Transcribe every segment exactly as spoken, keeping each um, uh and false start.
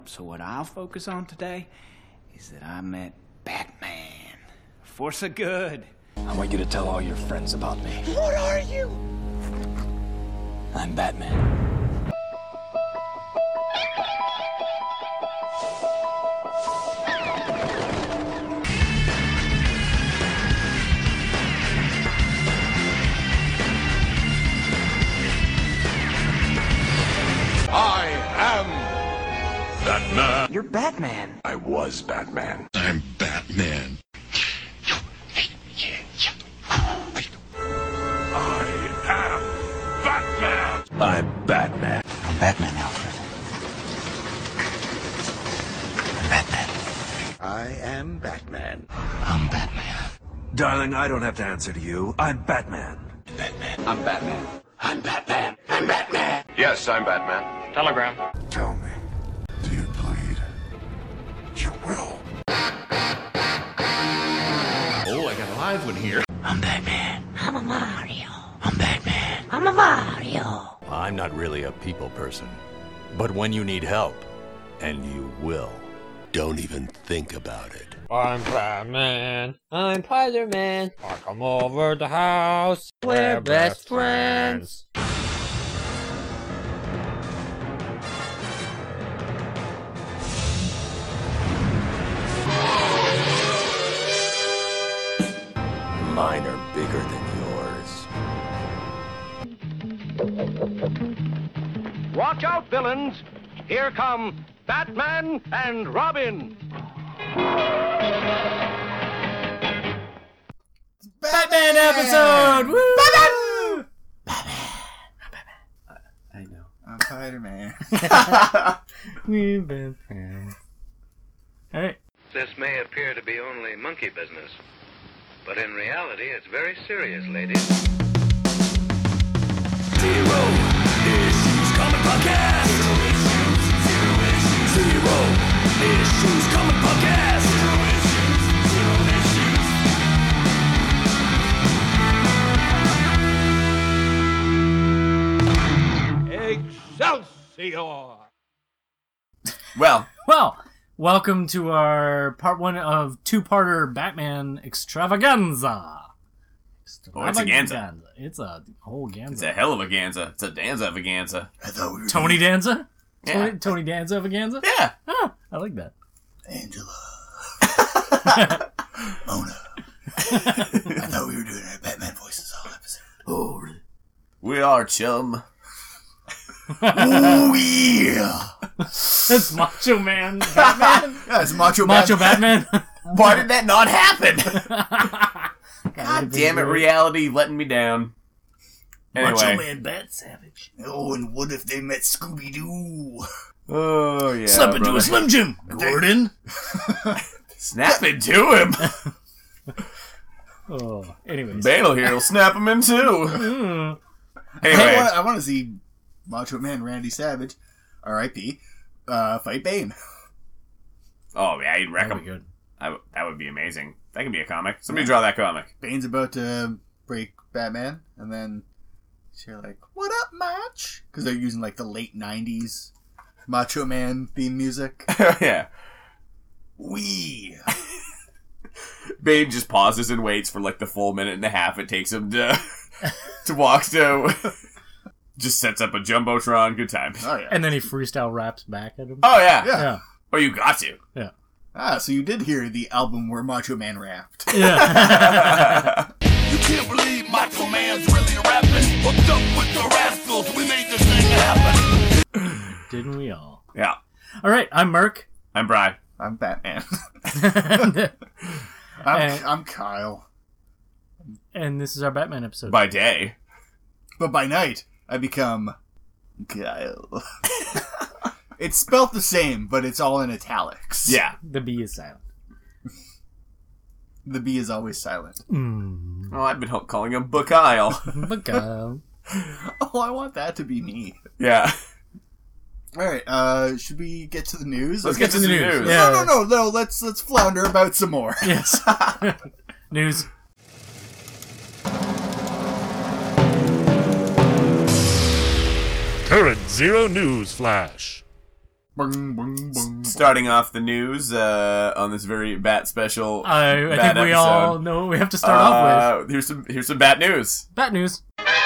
So what I'll focus on today is that I met Batman. Force of good. I want you to tell all your friends about me. What are you? I'm Batman. I am Batman. You're Batman. I was Batman. I'm Batman. I am Batman. I'm Batman. I'm Batman, Alfred. I'm Batman. I am Batman. I'm Batman. Darling, I don't have to answer to you. I'm Batman. Batman. I'm Batman. I'm Batman. I'm Batman. Yes, I'm Batman. Telegram. Tell me, do you bleed? You will. Oh, I got a live one here. I'm Batman. I'm a Mario. I'm Batman. I'm a Mario. I'm not really a people person, but when you need help, and you will, don't even think about it. I'm Batman. I'm Spider-Man. I come over the house. We're best friends. Mine are bigger than yours. Watch out, villains! Here come Batman and Robin! Batman episode! Woo! Batman! I know. I'm Spider-Man. We've been friends. Alright. This may appear to be only monkey business, but in reality, it's very serious, ladies. Zero Issues Comic Podcast. Zero Issues Comic Podcast. Excelsior! Well, Well, welcome to our part one of two-parter Batman extravaganza. Oh, it's a ganza. Extravaganza. It's a whole ganza. It's a hell of a ganza. It's a danza of a ganza. I thought we were Tony Danza? Yeah. Tony, Tony Danza of a ganza? Yeah. Oh, I like that. Angela. Mona. I thought we were doing our Batman voices all episode. Oh, really? We are chum. Oh, yeah. That's Macho Man Batman? Yeah, it's Macho, Macho Batman. Batman? Why did that not happen? God God damn it, reality letting me down. Anyway. Macho Man Bat Savage. Oh, and what if they met Scooby-Doo? Oh, yeah. Slap into brother. a Slim Jim, Gordon. Snap into him. Oh, anyways. Ban'll here will snap him in two. Mm. Anyway. I want, I want to see Macho Man Randy Savage, R I P, uh, fight Bane. Oh, yeah, he'd wreck That'd be him. good. I w- that would be amazing. That could be a comic. Somebody draw that comic. Bane's about to break Batman, and then you're like, "What up, Mach?" Because they're using like the late nineties Macho Man theme music. Yeah. Wee. Bane just pauses and waits for like the full minute and a half it takes him to to walk to. Just sets up a Jumbotron. Good time. Oh yeah. And then he freestyle raps back at him. Oh, yeah. Yeah. Yeah. Oh, you got to. Yeah. Ah, so you did hear the album where Macho Man rapped. Yeah. You can't believe Macho Man's really rapping. Hooked up with the Rascals, we made this thing happen. Didn't we all? Yeah. All right, I'm Merc. I'm Bri. I'm Batman. and, I'm, And- I'm Kyle. and this is our Batman episode. By day. But by night, I become Kyle. It's spelt the same, but it's all in italics. Yeah. The B is silent. The B is always silent. Mm. Oh, I've been ho- calling him Bookyle. But uh, Oh, I want that to be me. Yeah. Alright, uh, should we get to the news? Let's get to the news. Yeah. No, no, no, no, let's, let's flounder about some more. yes. News. Current Zero News Flash. Bung, bung, bung, Starting off the news uh, on this very Bat special. I, I Bat think we episode. all know what we have to start off Uh, with. Here's some here's some Bat news. Bat news.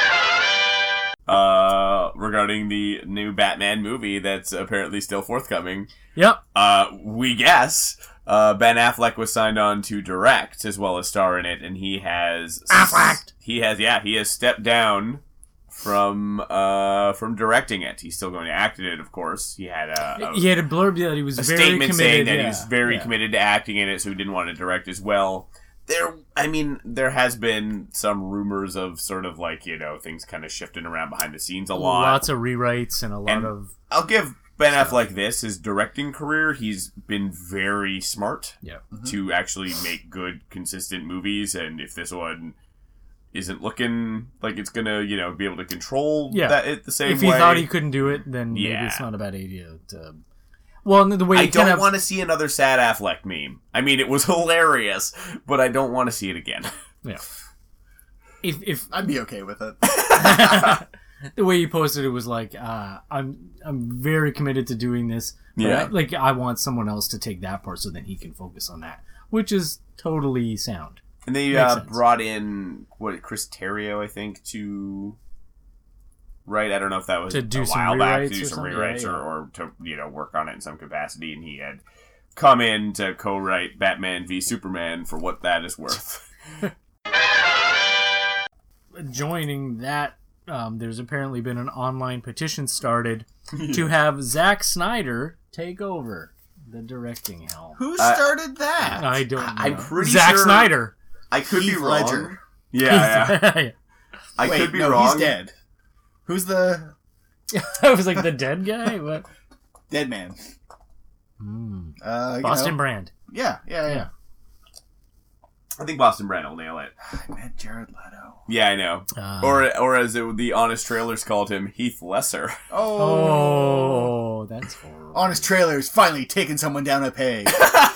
Uh, regarding the new Batman movie that's apparently still forthcoming. Yep. Uh, we guess uh, Ben Affleck was signed on to direct as well as star in it, and he has Affleck. He has yeah he has stepped down from uh from directing it. He's still going to act in it, of course. He had a, a He had a blurb that he was a very statement committed. saying that yeah. he was very yeah. committed to acting in it, so he didn't want to direct as well. There, I mean, there has been some rumors of sort of like, you know, things kind of shifting around behind the scenes a lot. Lots of rewrites and a lot And of... I'll give Ben Affleck this, his directing career, he's been very smart Yeah. to actually make good, consistent movies, and if this one isn't looking like it's gonna, you know, be able to control Yeah. that it the same If way. he thought he couldn't do it, then maybe Yeah. it's not a bad idea to... Well, and the way I he don't kind of... want to see another sad Affleck meme. I mean, it was hilarious, but I don't want to see it again. Yeah. If, if I'd be okay with it. the way he posted it was like, uh, I'm I'm very committed to doing this. But Yeah. I, like, I want someone else to take that part so that he can focus on that. Which is totally sound. And they Makes uh, sense. brought in, what, Chris Terrio, I think, to... Right, I don't know if that was To do a some while back to rewrites do or some something? rewrites Yeah, or, yeah. or to, you know, work on it in some capacity, and he had come in to co-write Batman v Superman for what that is worth. Joining that, um, there's apparently been an online petition started to have Zack Snyder take over the directing helm. Who Uh, started that? I don't know. I'm pretty Zack sure- Snyder. I could Heath be wrong. Ledger. Yeah, yeah. I Wait, could be no, wrong. he's dead. Who's the I was like, the dead guy? What? dead man? Mm. Uh, you Boston know. Brand. Yeah, yeah, yeah. I think Boston Brand will nail it. I meant Jared Leto. Yeah, I know. Uh, or or as it, the honest trailers called him, Heath Lesser. Oh, Oh, that's horrible. Honest Trailers finally taking someone down a peg.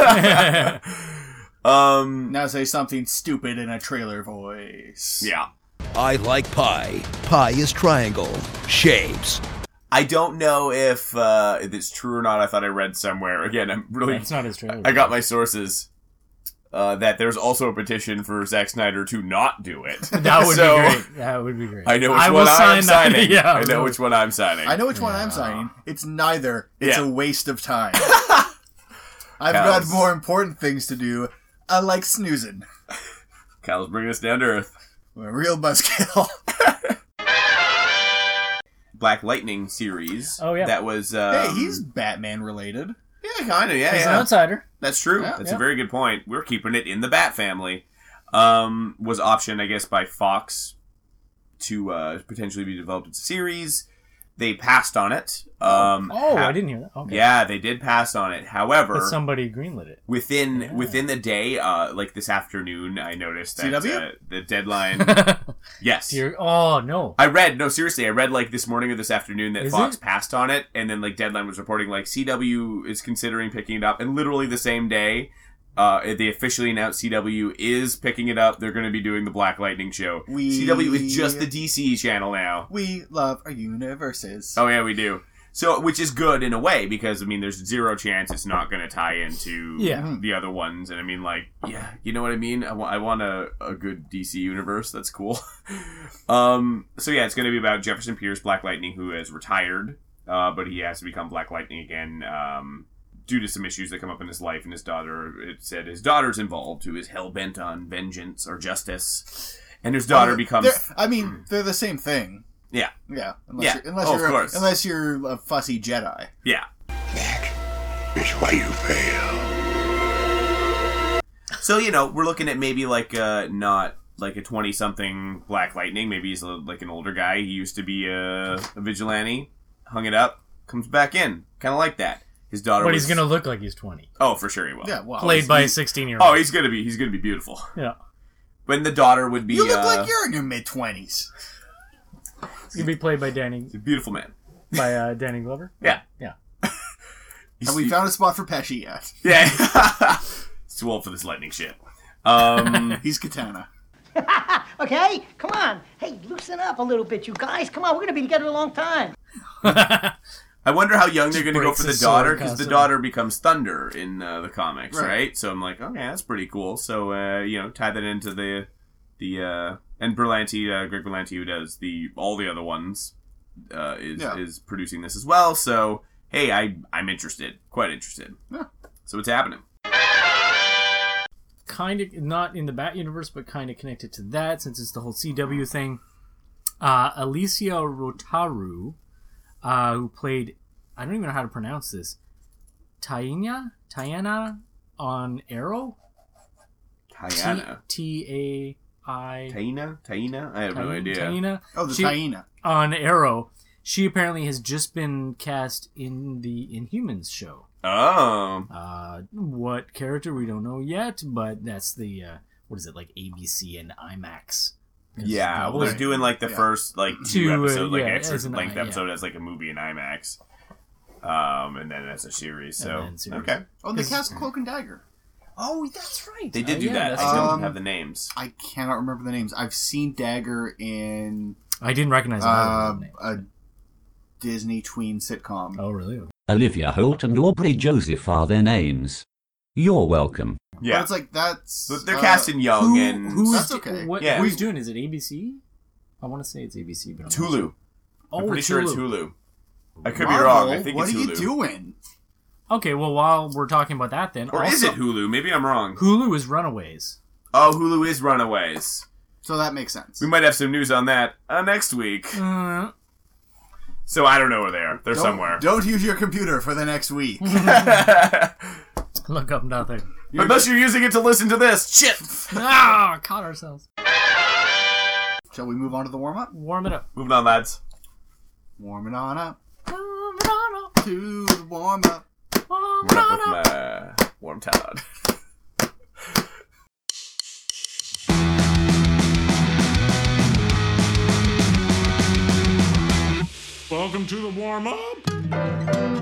um, Now say something stupid in a trailer voice. yeah. I like pie. Pie is triangle. Shapes. I don't know if uh, if it's true or not. I thought I read somewhere. Again, I'm really. That's not his trailer. I got my sources. Uh, that there's also a petition for Zack Snyder to not do it. That would So, be great. That would be great. I know which I one will I'm sign that. signing. Yeah, I know really. which one I'm signing. I know which one I'm signing. It's neither. It's Yeah. a waste of time. I've Cows. got more important things to do. I like snoozing. Kyle's bringing us down to earth. I'm a real buzzkill. Black Lightning series. Oh, yeah. That was. Um, Hey, he's Batman related. Yeah, kind of. Yeah, He's yeah. an outsider. That's true. Yeah, That's yeah. a very good point. We're keeping it in the Bat family. Um, was optioned, I guess, by Fox to uh, potentially be developed as a series. They passed on it. Um, Oh, ha- I didn't hear that. Okay. Yeah, they did pass on it. However, But somebody greenlit it. within Yeah. within the day, uh, like this afternoon, I noticed that C W? uh, the deadline. Yes. Dear, oh, no. I read, no, seriously, I read like this morning or this afternoon that Is Fox it? passed on it, and then like Deadline was reporting like C W is considering picking it up, and literally the same day, uh, they officially announced C W is picking it up. They're going to be doing the Black Lightning show. We- C W is just the D C channel now. We love our universes. Oh yeah, we do. So, which is good in a way because I mean, there's zero chance it's not going to tie into Yeah. the other ones, and I mean, like, yeah, you know what I mean. I want, I want a, a good D C universe. That's cool. um, so yeah, it's going to be about Jefferson Pierce, Black Lightning, who has retired, uh, but he has to become Black Lightning again um, due to some issues that come up in his life. And his daughter, it said, his daughter's involved, who is hell bent on vengeance or justice, and his daughter Uh, becomes. they're- I mean, they're the same thing. Yeah. Yeah. Unless Yeah. You're, unless Oh, of you're a, course. unless you're a fussy Jedi. Yeah. That is why you fail. So, you know, we're looking at maybe like uh not like a twenty-something Black Lightning. Maybe he's a, like an older guy. He used to be a, a vigilante, hung it up, comes back in. Kind of like that. His daughter But was... he's going to look like he's twenty. Oh, for sure he will. Yeah, well. Played by a he's- sixteen-year-old. Oh, he's going to be he's going to be beautiful. Yeah. When the daughter would be You look uh, like you're in your mid-twenties. He's going to be played by Danny a beautiful man. by uh, Danny Glover. Yeah. Yeah. Have we found a spot for Pesci yet? Yeah. It's too old for this lightning shit. Um, He's Katana. Okay, come on. Hey, loosen up a little bit, you guys. Come on, we're gonna be together a long time. I wonder how young they're Just going to go breaks for the his sword daughter, because the constantly. daughter becomes Thunder in uh, the comics, right. Right. So I'm like, okay, that's pretty cool. So, uh, you know, tie that into the, the uh, and Berlanti, uh, Greg Berlanti, who does the all the other ones, uh, is Yeah. is producing this as well. So, hey, I, I'm interested. Quite interested. Yeah. So what's happening? Kind of not in the Bat universe, but kind of connected to that since it's the whole C W thing. Uh, Alicia Rotaru, uh, who played, I don't even know how to pronounce this, Taina, Taina on Arrow. Tiana. T A I. Taina? Taina? I have no idea. Taina. Oh, the She- Taina. on Arrow. She apparently has just been cast in the Inhumans show. Oh. Uh, what character we don't know yet, but that's the uh, what is it, like A B C and IMAX? Yeah, well, they're Right. doing like the Yeah. first like two, Two, uh, episodes, like yeah, extra as an length I- yeah. episode as like a movie in IMAX, um, and then as a series. So then series. okay, Oh, they 'Cause- cast Cloak and Dagger. Oh, that's right. they did Oh, do yeah, that. that's I right. don't Um, have the names. I cannot remember the names. I've seen Dagger in I didn't recognize uh, the name. a Disney tween sitcom. Oh, really? Olivia Holt and Aubrey Joseph are their names. You're welcome. But Yeah, it's like that's But they're uh, casting young Who, and who's That's do- okay. What, Yeah. Who's doing? Is it A B C? I want to say it's A B C, but I'm it's not Hulu. sure. I'm Oh, pretty it's sure it's Hulu. Hulu. I could Marvel, be wrong. I think what it's are Hulu. you doing? Okay, well, while we're talking about that, then Or also, is it Hulu? Maybe I'm wrong. Hulu is Runaways. Oh, Hulu is Runaways. So that makes sense. We might have some news on that uh, next week. Uh, So I don't know where they are. They're Don't- somewhere. Don't use your computer for the next week. look up nothing. Unless you're using it to listen to this. Shit. Ah, caught ourselves. Shall we move on to the warm up? Warm it up. Moving on, lads. Warming on up Warm it on up. to the warm up. Warm it Warm up on with up. my warm Todd. Welcome to the warm up.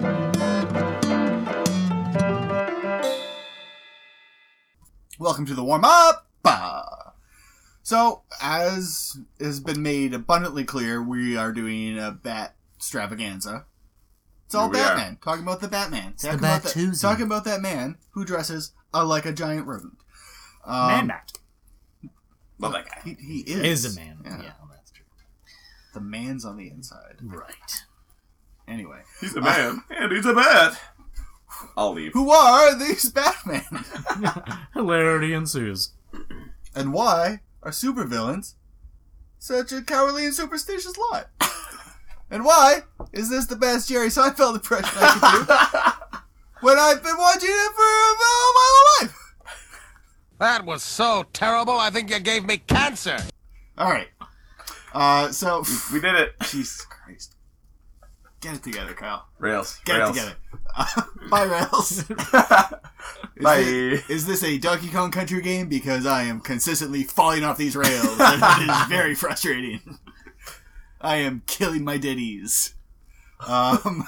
Welcome to the warm up. Bah. So, as has been made abundantly clear, we are doing a Bat extravaganza. It's all Here we are. Batman. Talking about the Batman. Talking, the about that, Bat-Tuesday. talking about that man who dresses uh, like a giant rodent. Um, Man Bat Love that guy. He, he is. is a man. Yeah. Yeah, well, that's true. The man's on the inside. Right. Anyway. He's a man. and he's a bat. I'll leave. Who are these Batman? Hilarity ensues. And why are supervillains such a cowardly and superstitious lot? And why is this the best Jerry Seinfeld impression I can do when I've been watching it for all my whole life? That was so terrible, I think you gave me cancer. All right. Uh, so We did it. Jesus Christ, get it together, Kyle. Rails. Get Rails. it together. Uh, bye, Rails. Is Bye. This, is this a Donkey Kong Country game? Because I am consistently falling off these rails, and it is very frustrating. I am killing my ditties. Um,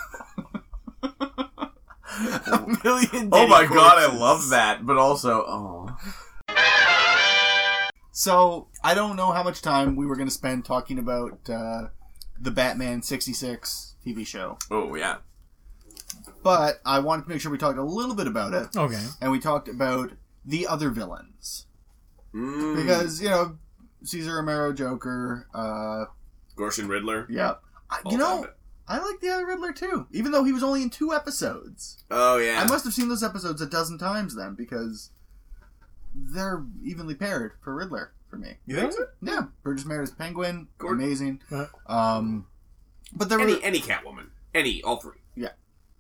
a million. Oh ditty my god, I choruses. love that. But also, oh. So I don't know how much time we were going to spend talking about uh, the Batman sixty-six T V show, Oh, yeah. but I wanted to make sure we talked a little bit about it. Okay. And we talked about the other villains. Mm. Because, you know, Cesar Romero, Joker, uh, Gorson Riddler. yeah. I- All You know, time. I like the other Riddler too, even though he was only in two episodes. Oh, yeah. I must have seen those episodes a dozen times then, because they're evenly paired for Riddler for me. You think so? Yeah. Burgess Meredith's Penguin, Gordon. amazing. Uh, Um, but there Any, were... any Catwoman. Any, all three. Yeah.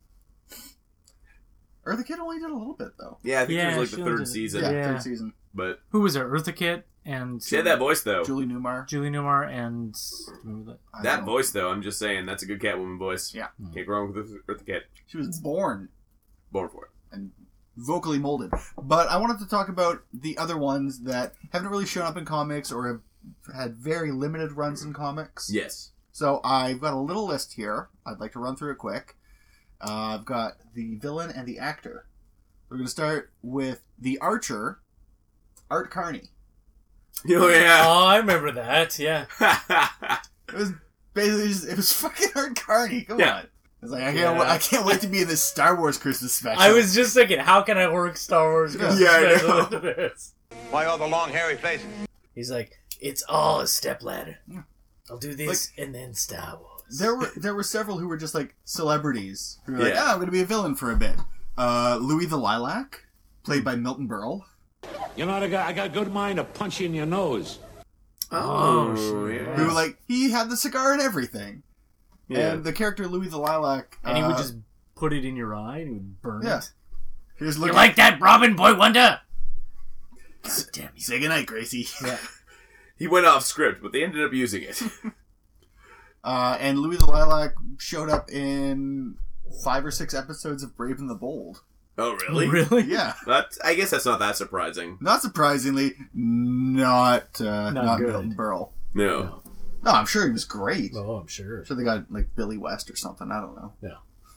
Eartha Kitt only did a little bit, though. Yeah, I think Yeah, it was she like the only third did- season. Yeah, Yeah. third season. But Who was there? Eartha Kitt and she had that voice, though. Julie Newmar. Julie Newmar and remember that? I That don't know. voice, though, I'm just saying, that's a good Catwoman voice. Yeah. Can't go wrong with Eartha Kitt. She was born Born for it. and vocally molded. But I wanted to talk about the other ones that haven't really shown up in comics or have had very limited runs in comics. Yes. So I've got a little list here. I'd like to run through it quick. Uh, I've got the villain and the actor. We're going to start with the Archer, Art Carney. Oh, yeah. Oh, I remember that. Yeah. It was basically just, it was fucking Art Carney. Come Yeah. on. It's like I can't, Yeah. I can't wait to be in this Star Wars Christmas special. I was just thinking, how can I work Star Wars Christmas Yeah, I special know. into this? Why all the long hairy faces? He's like, it's all a stepladder. I'll do this Like- and then Star Wars. There were there were several who were just like celebrities who were like, Yeah. "Ah, I'm going to be a villain for a bit." Uh, Louis the Lilac, played by Milton Berle. You know, I got, I got a good mind to punch you in your nose. Oh, shit. yeah. Who like he had the cigar and everything. Yeah. And the character Louis the Lilac, And he would uh, just put it in your eye and he would burn yeah. it. He was You looking like that, Robin Boy Wonder? God damn you! Say goodnight, Gracie. Yeah. He went off script, but they ended up using it. Uh, and Louis the Lilac showed up in five or six episodes of Brave and the Bold. Oh, really? Really? Yeah. That, I guess that's not that surprising. Not surprisingly, not uh, Not not, good. Milton Berle. No. No, I'm sure he was great. Oh, I'm sure. So they got like Billy West or something. I don't know. Yeah.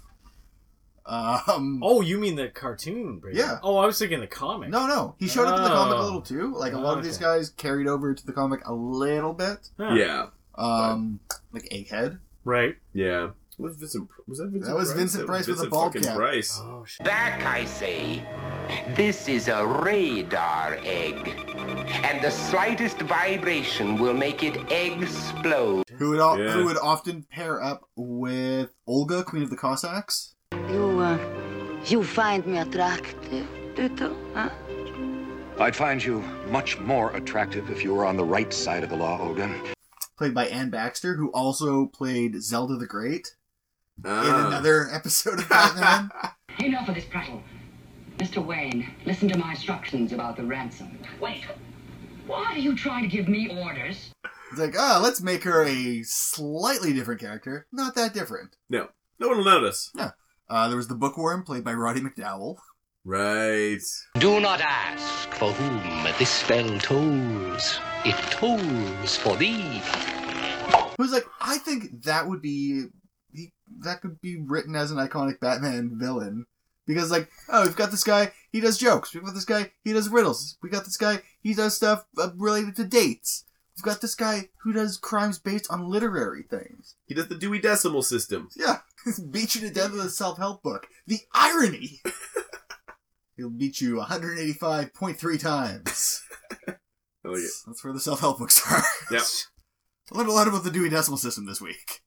Um. Oh, you mean the cartoon? Brady? Yeah. Oh, I was thinking the comic. No, no. He showed up in the comic a Oh. little too. Like a lot of these Okay. guys carried over to the comic a little bit. Huh. Yeah. Um, like Egghead. Right. Yeah. Was, Vincent, was that Vincent That was Price? Vincent That Price with a Vincent bald fucking cap. Price. Oh, shit. Back, I say. This is a radar egg. And the slightest vibration will make it explode. Who would al- Yeah. who would often pair up with Olga, Queen of the Cossacks. You, uh, you find me attractive, Tito, huh? I'd find you much more attractive if you were on the right side of the law, Olga. Played by Ann Baxter, who also played Zelda the Great in Ah. another episode of Batman. Enough of this prattle. Mister Wayne, listen to my instructions about the ransom. Wait. Why are you trying to give me orders? It's like, ah, let's make her a slightly different character. Not that different. No. No one will notice. Yeah. Uh, there was the Bookworm, played by Roddy McDowell. Right. Do not ask for whom this spell tolls. It tolls for thee. Who's like, I think that would be, he, that could be written as an iconic Batman villain. Because like, oh, we've got this guy, he does jokes. We've got this guy, he does riddles. We got this guy, he does stuff uh, related to dates. We've got this guy who does crimes based on literary things. He does the Dewey Decimal System. Yeah. Beat you to death with a self-help book. The irony! He'll beat you one hundred eighty-five point three times. I like it. That's where the self-help books are. Yep. I learned a lot about the Dewey Decimal System this week.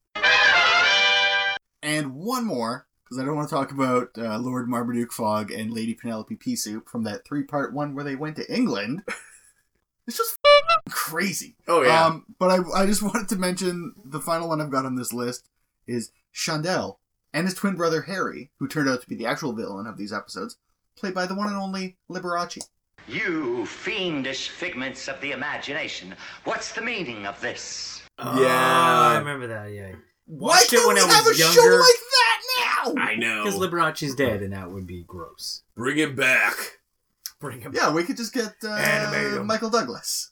And one more, because I don't want to talk about uh, Lord Marmaduke Fogg and Lady Penelope Pea Soup from that three-part one where they went to England. It's just f***ing crazy. Oh, yeah. Um, but I, I just wanted to mention the final one I've got on this list is Chandel and his twin brother Harry, who turned out to be the actual villain of these episodes, played by the one and only Liberace. You fiendish figments of the imagination. What's the meaning of this? Oh, Yeah. I remember that, yeah. Why Watched it can't when we I have a was show younger. like that now? I know. Because Liberace's dead, and that would be gross. Bring him back. Bring him Yeah, we could just get uh, Animate him. Michael Douglas.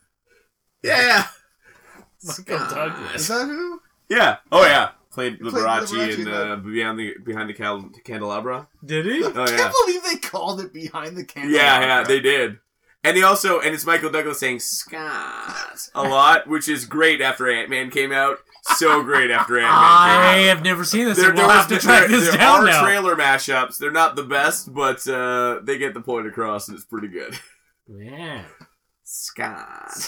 Yeah. Michael Douglas. Is that who? Yeah. Oh, yeah. Played played Liberace, Liberace in in uh, behind the behind the cal- candelabra. Did he? Oh I yeah. can't believe they called it Behind the Candelabra. Yeah, yeah, they did. And he also, and it's Michael Douglas saying Scott a lot, which is great after Ant-Man came out. So great after Ant-Man I came out. have never seen this. There, and we'll there have to was- track there- this there down are now. trailer mashups. They're not the best, but uh, they get the point across, and it's pretty good. Yeah. Scott.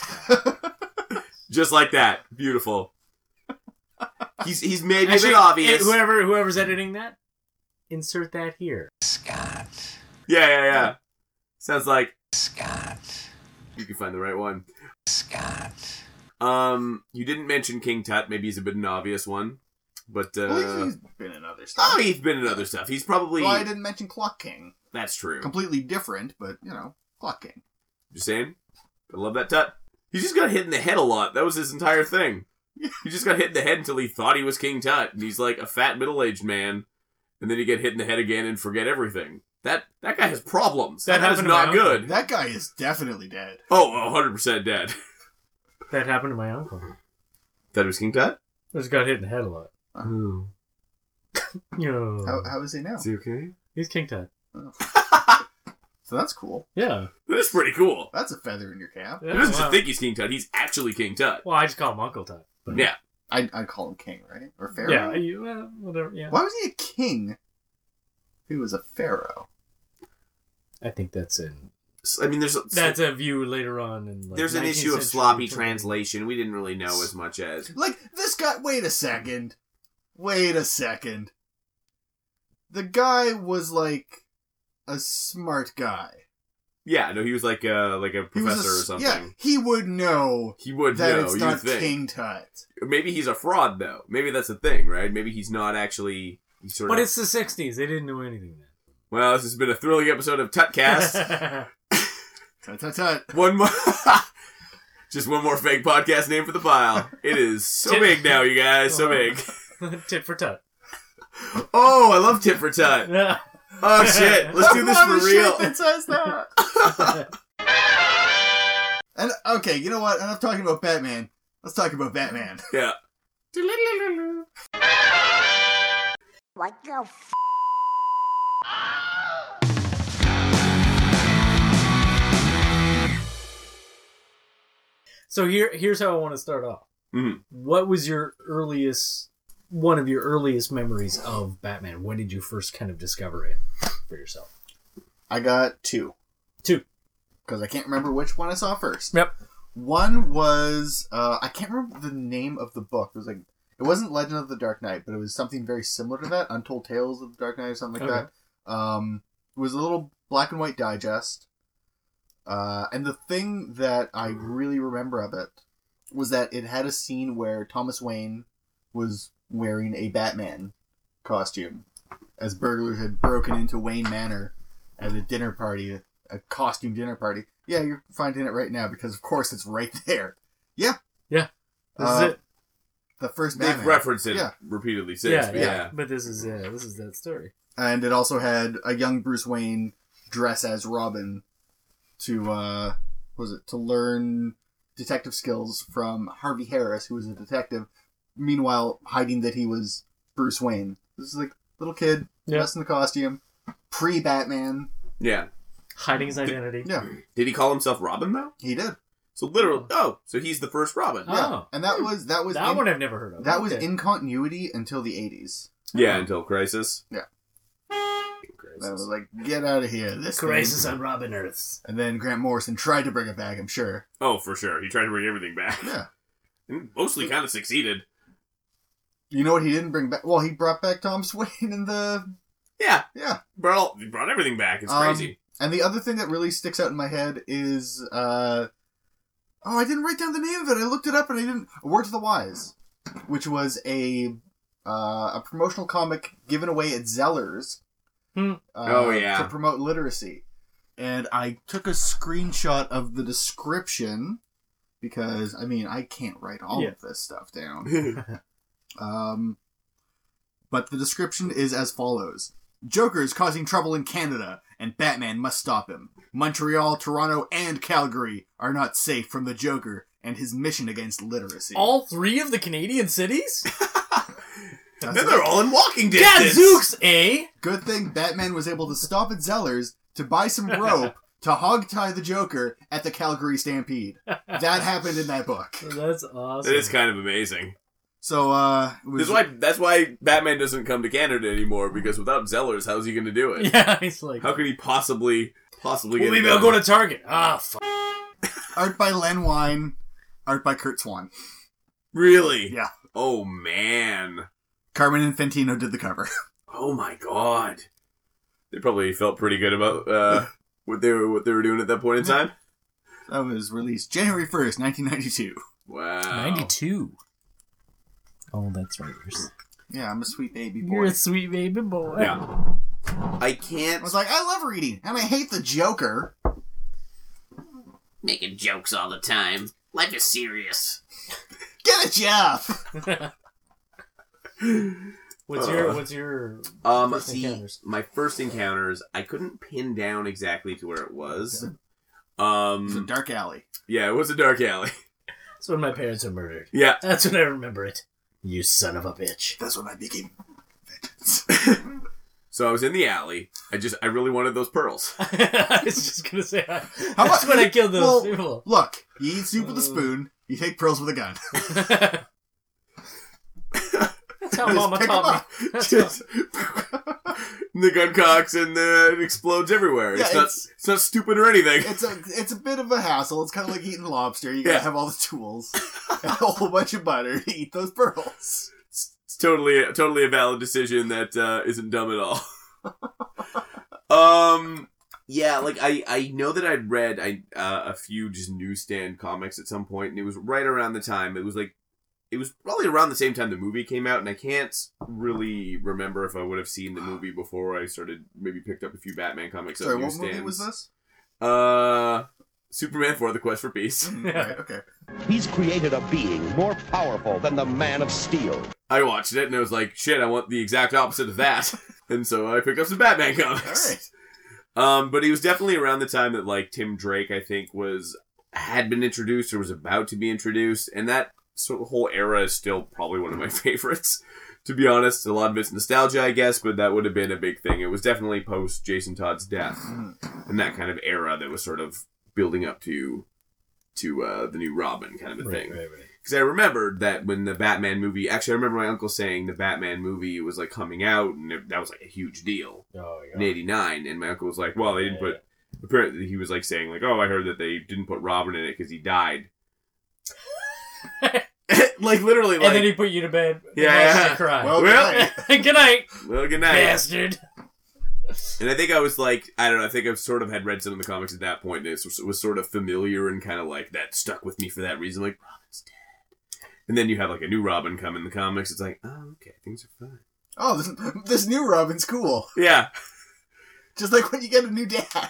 Just like that. Beautiful. He's he's made I it think- obvious. and Whoever whoever's editing that, insert that here. Scott. Yeah, yeah, yeah. Sounds like Scott. you can find the right one. Scott. Um, you didn't mention King Tut. Maybe he's a bit an obvious one, but uh, Well, he's been in other stuff. oh, he's been in other stuff. He's probably Well, I didn't mention Clock King. that's true. Completely different, but, you know, Clock King. Just saying. I love that Tut. He just got hit in the head a lot. That was his entire thing. He just got hit in the head until he thought he was King Tut, and he's like a fat middle-aged man, and then he get hit in the head again and forget everything. That that guy has problems. That That, is happened to my not uncle. good. That guy is definitely dead. Oh, one hundred percent dead. That happened to my uncle. That was King Tut? Just got hit in the head a lot. Oh. Yo. How, how is he now? Is he okay? He's King Tut. So that's cool. Yeah. That's pretty cool. That's a feather in your cap. Yeah, He doesn't well, think he's King Tut. He's actually King Tut. well, I just call him Uncle Tut. But Yeah. I I call him king, right? Or pharaoh? Yeah, you, uh, whatever. Yeah. Why was he a king if he was a pharaoh? I think that's in. I mean, there's a, That's a view later on. In like there's an nineteenth issue of century sloppy Turkey. translation. We didn't really know as much as Like, this guy... Wait a second. Wait a second. The guy was, like, a smart guy. yeah. No, he was like a like a He was professor a, or s- something. Yeah, he would know He would that know. it's You not think? King Tut. Maybe he's a fraud though. Maybe that's the thing, right? Maybe he's not actually. He's sort But of. it's the sixties. They didn't know anything then. Well, this has been a thrilling episode of Tutcast. Tut tut tut. One more. Just one more fake podcast name for the pile. It is so Tit- big now, you guys. So big. Tit for tut. Oh, I love Tit for Tut. Yeah. Oh shit! Let's do this I want for a real. shirt that says that. And okay, you know what? Enough talking about Batman. Let's talk about Batman. Yeah. What the f? So here, here's how I want to start off. Mm-hmm. What was your earliest, one of your earliest memories of Batman? When did you first kind of discover it for yourself? I got two. Two. Because I can't remember which one I saw first. Yep. One was, uh, I can't remember the name of the book. It was like, it wasn't Legend of the Dark Knight, but it was something very similar to that. Untold Tales of the Dark Knight or something like Okay. that. Um, it was a little black and white digest. Uh, and the thing that I really remember of it was that it had a scene where Thomas Wayne was wearing a Batman costume as burglars had broken into Wayne Manor at a dinner party, a costume dinner party. Yeah, you're finding it right now because, of course, it's right there. Yeah. Yeah. This Uh, is it. The first They've Batman. referenced it Yeah. repeatedly since. Yeah, but yeah, yeah. But this is yeah, this is that story. And it also had a young Bruce Wayne dress as Robin to, uh, what was it, to learn detective skills from Harvey Harris, who was a detective, meanwhile hiding that he was Bruce Wayne. This is like little kid, Yeah. dressed in the costume, pre-Batman. Yeah. Hiding his identity. Yeah. Did he call himself Robin though? He did. So literally, oh, so he's the first Robin. Oh. Yeah. And that was, that was, That in, one I've never heard of. that was Okay. in continuity until the eighties. Yeah, until Crisis. Yeah. That was like, get out of here. This Crisis thing. on Robin Earths. And then Grant Morrison tried to bring it back, I'm sure. Oh, for sure. He tried to bring everything back. Yeah. And mostly kind of succeeded. You know what he didn't bring back? Well, he brought back Thomas Wayne in the... Yeah. Yeah. Brought, all, he brought everything back. It's Um, crazy. And the other thing that really sticks out in my head is... Uh, oh, I didn't write down the name of it. I looked it up and I didn't... A Word to the Wise, which was a uh, a promotional comic given away at Zellers. Hmm. Uh, Oh, yeah. To promote literacy. And I took a screenshot of the description because, I mean, I can't write all Yeah. of this stuff down. um, but the description is as follows. Joker is causing trouble in Canada, and Batman must stop him. Montreal, Toronto, and Calgary are not safe from the Joker and his mission against literacy. All three of the Canadian cities? And then they're all in walking distance. Gadzooks, eh? Good thing Batman was able to stop at Zellers to buy some rope to hog-tie the Joker at the Calgary Stampede. That happened in that book. That's awesome. It is kind of amazing. So, uh... It was, That's why, that's why Batman doesn't come to Canada anymore, because without Zellers, how's he going to do it? Yeah, he's like... How could he possibly, possibly Well, get maybe it I'll done? go to Target. Ah, fuck. art by Len Wein, art by Kurt Swan. Really? Yeah. Oh, man. Carmen Infantino did the cover. Oh, my God. They probably felt pretty good about uh, what they were what they were doing at that point in time. That was released January first, nineteen ninety-two. Wow. ninety-two. Oh, that's right. You're, Yeah, I'm a sweet baby boy. you're a sweet baby boy. Yeah. I can't... I was like, I love reading, and I hate the Joker. Making jokes all the time. Life is serious. Get a job! What's Uh, your What's your Um, first see, encounters? my first encounters, I couldn't pin down exactly to where it was. It's Um, a dark alley. yeah, it was a dark alley. It's when my parents were murdered. Yeah. That's when I remember it. You son of a bitch. That's when I became vengeance. So I was in the alley. I just, I really wanted those pearls. I was just gonna say, I, How that's about- when I killed those well, people. Look, you eat soup with a spoon, you take pearls with a gun. how Mama pick taught me. That's Just- the gun cocks and uh, it explodes everywhere. Yeah, it's not. it's- It's not stupid or anything. It's a it's a bit of a hassle. It's kind of like eating lobster. You gotta Yeah. have all the tools and a whole bunch of butter to eat those pearls. It's totally, totally a valid decision that uh, isn't dumb at all. um, yeah, like I, I know that I'd read I uh, a few just newsstand comics at some point, and it was right around the time. It was like, it was probably around the same time the movie came out, and I can't really remember if I would have seen the movie before I started. Maybe picked up a few Batman comics. Sorry, at what newsstands. movie was this? Uh, Superman four: The Quest for Peace. Right, okay. He's created a being more powerful than the Man of Steel. I watched it and I was like, shit, I want the exact opposite of that. And so I picked up some Batman comics. All right. Um, but he was definitely around the time that like Tim Drake, I think, was had been introduced or was about to be introduced, and that sort of whole era is still probably one of my favorites. To be honest, a lot of it's nostalgia, I guess, but that would have been a big thing. It was definitely post Jason Todd's death and that kind of era that was sort of building up to to uh, the new Robin kind of a Right, thing. right, right. Because I remembered that when the Batman movie... Actually, I remember my uncle saying the Batman movie was, like, coming out, and it, that was, like, a huge deal Oh, yeah. in eighty-nine. And my uncle was like, well, they didn't put... Apparently, he was, like, saying, like, oh, I heard that they didn't put Robin in it because he died. Like, literally, like... And then he put you to bed. Yeah, and watched yeah. you cry. Well, well, good night. well, good night. Bastard. And I think I was like, I don't know, I think I sort of had read some of the comics at that point, and it was, it was sort of familiar and kind of like, that stuck with me for that reason, like, Robin's dead. And then you have like a new Robin come in the comics, it's like, oh, okay, things are fine. Oh, this, this new Robin's cool. Yeah. Just like when you get a new dad.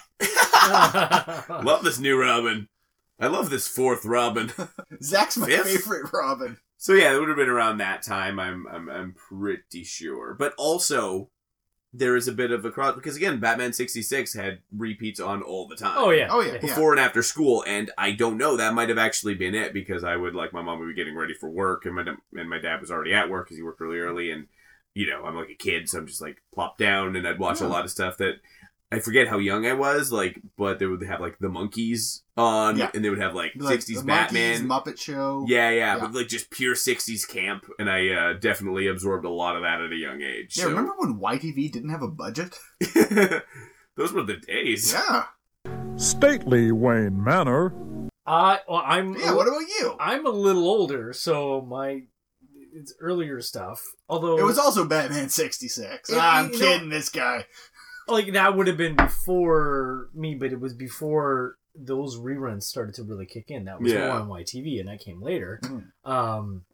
Love this new Robin. I love this fourth Robin. Zach's my Fifth? favorite Robin. So yeah, it would have been around that time, I'm, I'm, I'm pretty sure. But also... there is a bit of a cross because again, Batman sixty-six had repeats on all the time. Oh yeah, oh yeah, before yeah. and after school, and I don't know, that might have actually been it because I would like my mom would be getting ready for work, and my and my dad was already at work because he worked really early, and you know I'm like a kid, so I'm just like plopped down, and I'd watch yeah. a lot of stuff that I forget how young I was, like, but they would have like the Monkees on, yeah. and they would have like, like sixties Batman, Muppet Show, yeah, yeah, yeah, but like just pure sixties camp, and I uh, definitely absorbed a lot of that at a young age. Yeah, so. Remember when Y T V didn't have a budget? Those were the days. Yeah. Stately Wayne Manor. Uh, well, I'm. Yeah. What about you? I'm a little older, so my it's earlier stuff. Although it was also Batman sixty-six. It, ah, I'm kidding, know, this guy. Like that would have been before me, but it was before those reruns started to really kick in. That was yeah. more on Y T V, and that came later. Mm. Um,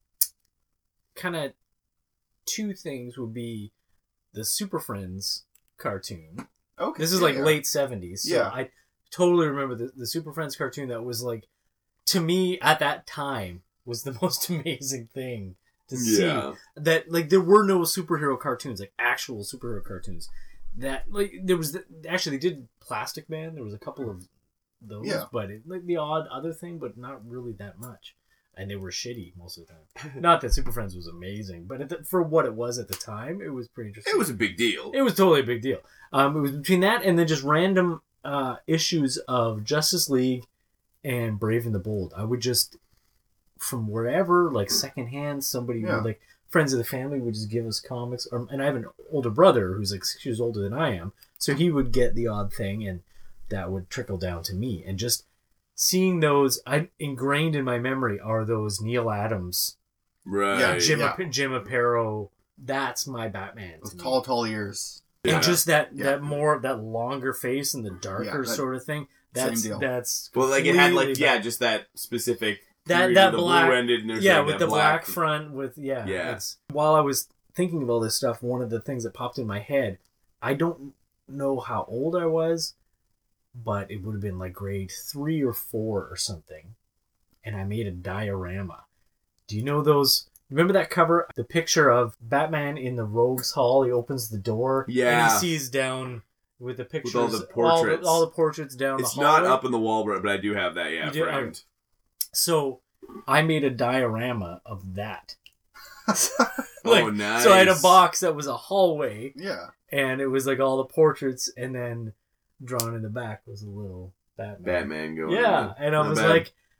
kind of two things would be the Super Friends cartoon. Okay, this is yeah, like yeah. late seventies. So yeah, I totally remember the the Super Friends cartoon. That was like, to me at that time, was the most amazing thing to see. Yeah. That like there were no superhero cartoons, like actual superhero cartoons. That like there was the, actually they did Plastic Man. There was a couple of those, yeah. but it, like the odd other thing, but not really that much. And they were shitty most of the time. Not that Super Friends was amazing, but at the, for what it was at the time, it was pretty interesting. It was a big deal. It was totally a big deal. Um, it was between that and then just random uh, issues of Justice League and Brave and the Bold. I would just from wherever, like secondhand, somebody yeah. would like. Friends of the family would just give us comics, or, and I have an older brother who's like six years older than I am, so he would get the odd thing, and that would trickle down to me. And just seeing those, I ingrained in my memory are those Neil Adams, right? Yeah, Jim, yeah. Jim Aparo. That's my Batman. Those tall, tall ears, and yeah. just that yeah. that more that longer face and the darker yeah, that, sort of thing. That's same deal. that's well, like it had like yeah, bad. just that specific. That that the black, blue ended, and there's yeah, like with that the black, black front, with yeah, yeah. It's, while I was thinking of all this stuff, one of the things that popped in my head, I don't know how old I was, but it would have been like grade three or four or something, and I made a diorama. Do you know those? Remember that cover, the picture of Batman in the Rogues Hall? He opens the door, yeah, and he sees down. With the pictures, with all the portraits, all the, all the portraits down it's the hallway. It's not up in the wall, but I do have that. Yeah, You do? framed. So I made a diorama of that. like, oh, nice. So I had a box that was a hallway. Yeah. And it was like all the portraits, and then drawn in the back was a little Batman. Batman going. Yeah. And I Not was bad. like,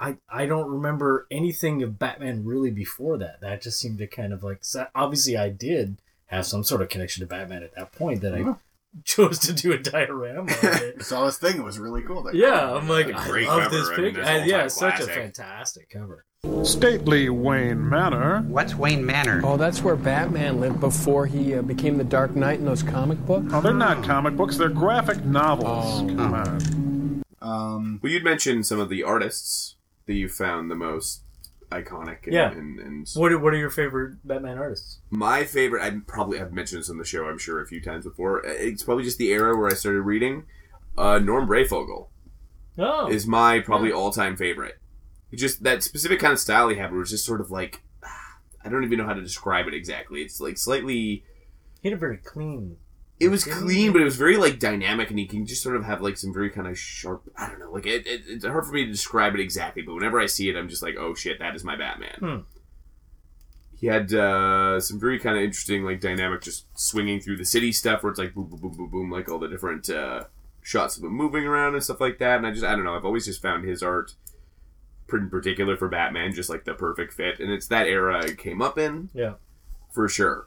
I, I don't remember anything of Batman really before that. That just seemed to kind of like... So obviously, I did have some sort of connection to Batman at that point that I Yeah. chose to do a diorama of it. Saw this thing. It was really cool. Like, Yeah, I'm like, A I great love cover. this I mean, picture. that's an yeah, all-time it's such a classic. fantastic cover. Stately Wayne Manor. What's Wayne Manor? Oh, that's where Batman lived before he uh, became the Dark Knight in those comic books? Oh, they're not comic books, they're graphic novels. Oh. Come on. Um, well, you'd mentioned some of the artists that you found the most iconic. And, Yeah. And, and What are, what are your favorite Batman artists? my favorite, I probably have mentioned this on the show, I'm sure, a few times before. It's probably just the era where I started reading. Uh, Norm Brayfogle Oh. is my probably all-time favorite. It just that specific kind of style he had, where it was just sort of like, I don't even know how to describe it exactly. It's like slightly. He had a very clean. It was clean, but it was very like dynamic, and he can just sort of have like some very kind of sharp. I don't know, like it, it, it's hard for me to describe it exactly, but whenever I see it, I'm just like, oh shit, that is my Batman. Hmm. He had uh, some very kind of interesting, like dynamic, just swinging through the city stuff, where it's like boom, boom, boom, boom, boom, like all the different uh, shots of him moving around and stuff like that. And I just, I don't know, I've always just found his art, in particular for Batman, just like the perfect fit, and it's that era it came up in. Yeah, for sure.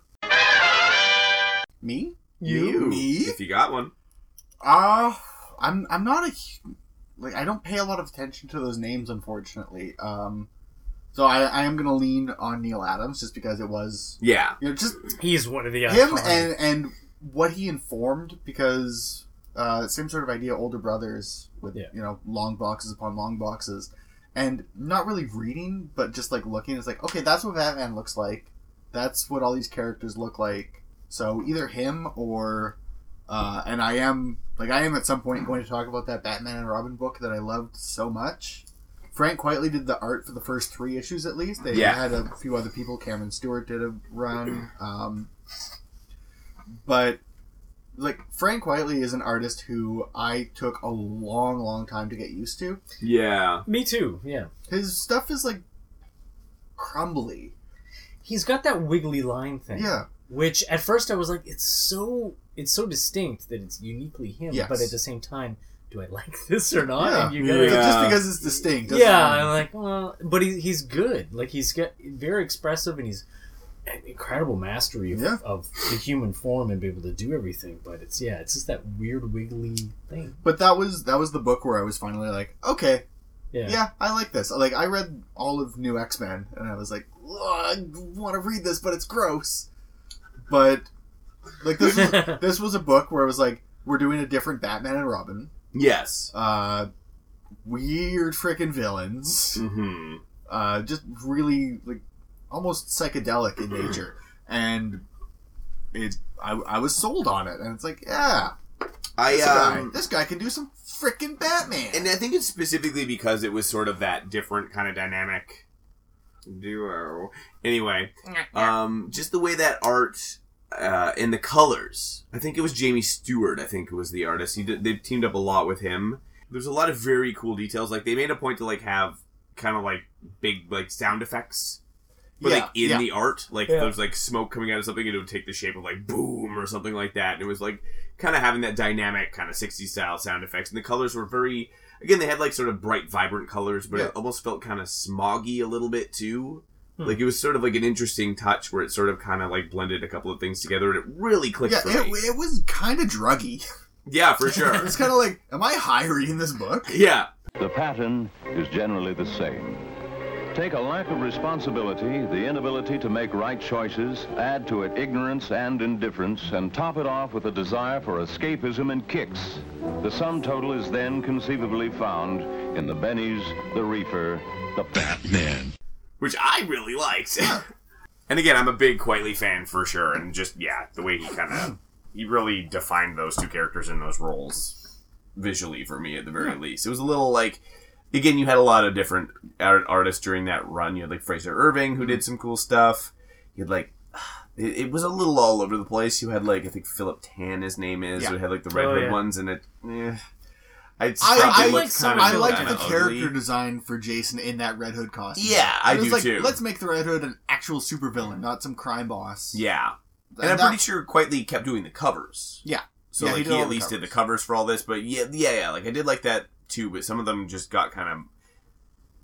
Me? You, Me? if you got one. Uh, I'm I'm not a hu- like I don't pay a lot of attention to those names, unfortunately. Um, so I, I am gonna lean on Neil Adams just because it was Yeah. you know just He's one of the him iconic- and and what he informed, because uh, same sort of idea, older brothers with Yeah. you know long boxes upon long boxes, and not really reading, but just like looking. It's like, okay, that's what Batman looks like. That's what all these characters look like. So either him or, uh, and I am like I am at some point going to talk about that Batman and Robin book that I loved so much. Frank Quitely did the art for the first three issues at least. They Yeah. had a few other people. Cameron Stewart did a run. Um, but like Frank Quitely is an artist who I took a long, long time to get used to. Yeah. Me too, yeah. His stuff is like crumbly. He's got that wiggly line thing. Yeah. Which at first I was like, it's so it's so distinct that it's uniquely him, Yes. but at the same time, do I like this or not? Yeah. And you gotta, Yeah. Just because it's distinct doesn't Yeah, mean- I'm like, well, but he, he's good. Like he's got very expressive, and he's an incredible mastery of, Yeah. of the human form and be able to do everything. But it's yeah, it's just that weird wiggly thing. But that was that was the book where I was finally like, okay, Yeah. yeah, I like this. Like I read all of New X-Men, and I was like, "Ugh, I want to read this, but it's gross. But like this, was, this was a book where I was like, we're doing a different Batman and Robin. Yes. Uh, weird freaking villains. Mm-hmm. Uh, just really like almost psychedelic in nature, and it. I, I was sold on it, and it's like, yeah, I this guy, um, this guy can do some freaking Batman. And I think it's specifically because it was sort of that different kind of dynamic duo. Anyway, um, just the way that art uh, and the colors. I think it was Jamie Stewart. I think it was the artist. He did, they teamed up a lot with him. There's a lot of very cool details. Like they made a point to like have kind of like big like sound effects. But Yeah, like in yeah. the art, like Yeah. there's like smoke coming out of something, and it would take the shape of like boom or something like that. And it was like kind of having that dynamic kind of sixties style sound effects. And the colors were very, again, they had like sort of bright, vibrant colors, but Yeah. it almost felt kind of smoggy a little bit too. Hmm. Like it was sort of like an interesting touch where it sort of kind of like blended a couple of things together, and it really clicked Yeah, for it, me. it was kind of druggy. Yeah, for sure. It's kind of like, am I high reading this book? Yeah. The pattern is generally the same. Take a lack of responsibility, the inability to make right choices, add to it ignorance and indifference, and top it off with a desire for escapism and kicks. The sum total is then conceivably found in the Bennies, the Reefer, the Batman. Which I really liked. And again, I'm a big Quitely fan for sure, and just, yeah, the way he kind of, he really defined those two characters in those roles visually for me at the very least. It was a little like, again, you had a lot of different art- artists during that run. You had like Fraser Irving, who did some cool stuff. You had like, it, it was a little all over the place. You had like, I think Philip Tan, his name is, Yeah. who had like the Red Oh, Hood yeah. ones, and it, eh. I, just I, felt I, it like looked kind I of liked kinda the character ugly. design for Jason in that Red Hood costume. Yeah, I It was do like, too. Let's make the Red Hood an actual supervillain, not some crime boss. Yeah. And, And I'm that- pretty sure Quitely kept doing the covers. Yeah. So Yeah, like he he, did all at the least did the covers for all this, but yeah, yeah, yeah. Like I did like that too, but some of them just got kind of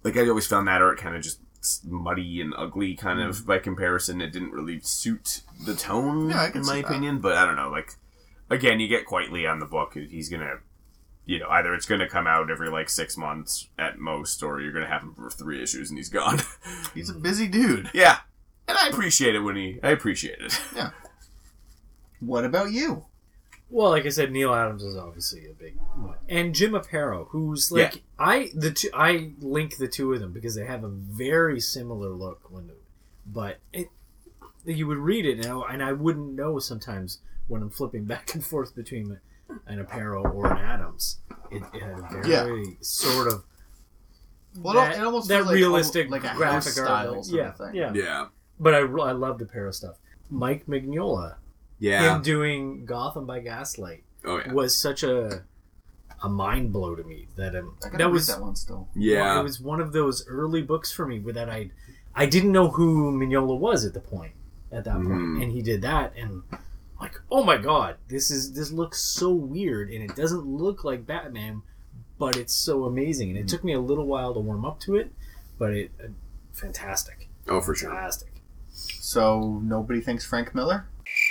like I always found that art kind of just muddy and ugly, kind mm. of by comparison. It didn't really suit the tone, yeah, I can in my opinion. That. But I don't know. Like again, you get Quitely on the book. He's gonna, you know, either it's gonna come out every like six months at most, or you're gonna have him for three issues and he's gone. He's a busy dude. Yeah, and I appreciate it when he. I appreciate it. Yeah. What about you? Well, like I said, Neil Adams is obviously a big one. And Jim Aparo, who's like yeah. I the two I link the two of them because they have a very similar look. When, but it, you would read it and I, and I wouldn't know sometimes when I'm flipping back and forth between an Aparo or an Adams. It, it had a very yeah. sort of well, that, it almost that like realistic a, like a graphic style art. Sort Yeah, of thing. yeah, yeah. But I I loved Aparo stuff. Mike Mignola. Yeah. Him doing Gotham by Gaslight oh, yeah. was such a a mind blow to me that um, I gotta that read was that one still. Yeah, it was one of those early books for me where that I I didn't know who Mignola was at the point at that mm. point, and he did that, and like oh my god, this is this looks so weird, and it doesn't look like Batman, but it's so amazing, and it mm. took me a little while to warm up to it, but it uh, fantastic. Oh, for sure, fantastic. So nobody thinks Frank Miller.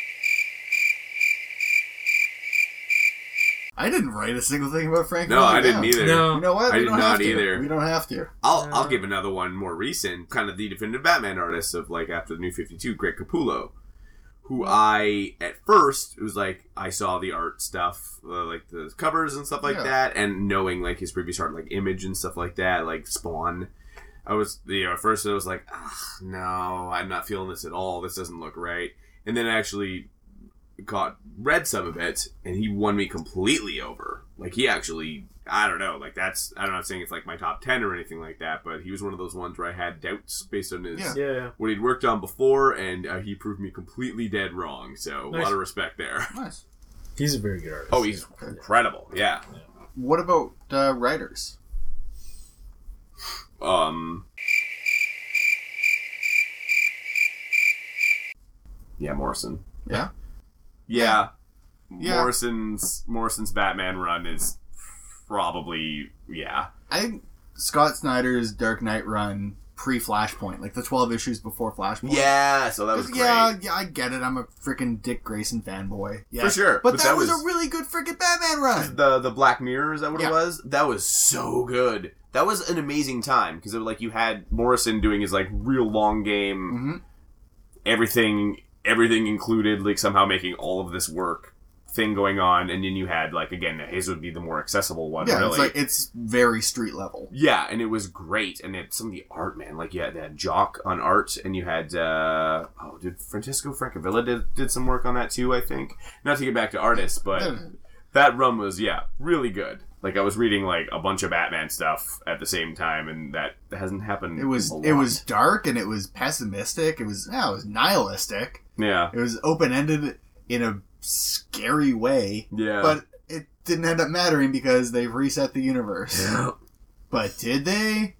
I didn't write a single thing about Frank No, Miller. I didn't down. either. No. You know what? I we did don't not have to. either. We don't have to. I'll I'll give another one more recent, kind of the definitive Batman artist of like after the New fifty-two, Greg Capullo, who I at first it was like I saw the art stuff, uh, like the covers and stuff like Yeah. that, and knowing like his previous art, like Image and stuff like that, like Spawn. I was you know at first I was like, ah, no, I'm not feeling this at all. This doesn't look right. And then I actually got read some of it, and he won me completely over. Like he actually, I don't know, like that's I'm not saying it's like my top ten or anything like that, but he was one of those ones where I had doubts based on his Yeah. Yeah. what he'd worked on before, and uh, he proved me completely dead wrong. So Nice. a lot of respect there. Nice. He's a very good artist. Oh, he's incredible. Yeah. What about uh, writers? Um. Yeah, Morrison. Yeah. Yeah. Yeah. Morrison's Morrison's Batman run is probably yeah. I think Scott Snyder's Dark Knight run pre-Flashpoint, like the twelve issues before Flashpoint. Yeah, so that was great. Yeah, yeah, I get it. I'm a freaking Dick Grayson fanboy. Yeah. For sure. But, But that, that was, was- a really good freaking Batman run. The the Black Mirror, is that what Yeah. it was? That was so good. That was an amazing time because it was like you had Morrison doing his like real long game, Mm-hmm. everything everything included, like somehow making all of this work thing going on, and then you had like again his would be the more accessible one. Yeah, really. it's like it's very street level. Yeah, and it was great, and it, some of the art, man, like you had that Jock on art, and you had uh, oh, did Francesco Francavilla did did some work on that too? I think not to get back to artists, but that run was yeah really good. Like I was reading like a bunch of Batman stuff at the same time, and that hasn't happened. It was a lot. it was dark and it was pessimistic. It was yeah, it was nihilistic. Yeah, it was open ended in a scary way. Yeah, but it didn't end up mattering because they've reset the universe. Yeah. But did they?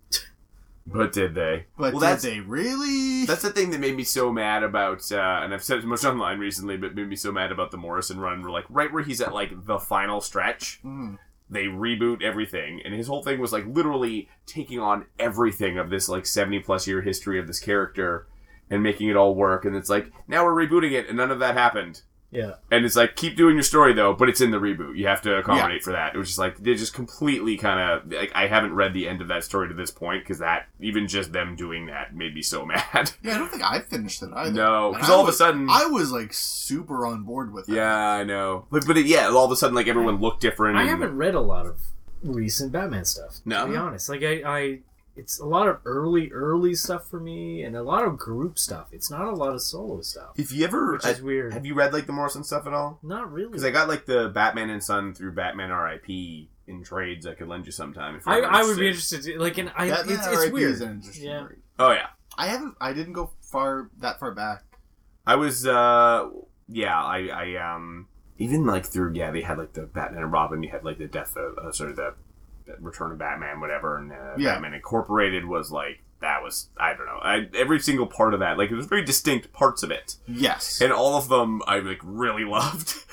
But did they? But well, did that's, they really? That's the thing that made me so mad about, uh, and I've said it much online recently, but made me so mad about the Morrison run. Where like right where he's at like the final stretch, Mm. they reboot everything, and his whole thing was like literally taking on everything of this like seventy plus year history of this character and making it all work. And it's like now we're rebooting it, and none of that happened. Yeah. And it's like, keep doing your story, though, but it's in the reboot. You have to accommodate yeah. for that. It was just like, they just completely kind of, like, I haven't read the end of that story to this point, because that, even just them doing that made me so mad. Yeah, I don't think I finished it either. No, because all was, of a sudden... I was, like, super on board with it. Yeah, I know. But, but it, yeah, all of a sudden, like, everyone looked different. I and, haven't read a lot of recent Batman stuff, no. to be honest. Like, I... I It's a lot of early, early stuff for me, and a lot of group stuff. It's not a lot of solo stuff. If you ever, which is I, weird. Have you read like the Morrison stuff at all? Not really. Because I got like the Batman and Son through Batman R I P in trades. I could lend you sometime. If I, I would be interested. To, like, and I, Batman it's, R I P it's weird. Is an interesting yeah. read. Oh yeah. I haven't. I didn't go far that far back. I was. uh Yeah. I. I um. Even like through yeah, they had like the Batman and Robin. You had like the death of uh, sort of the Return of Batman, whatever, and uh, yeah. Batman Incorporated was like that was I don't know I, every single part of that, like it was very distinct parts of it. Yes, and all of them I like really loved.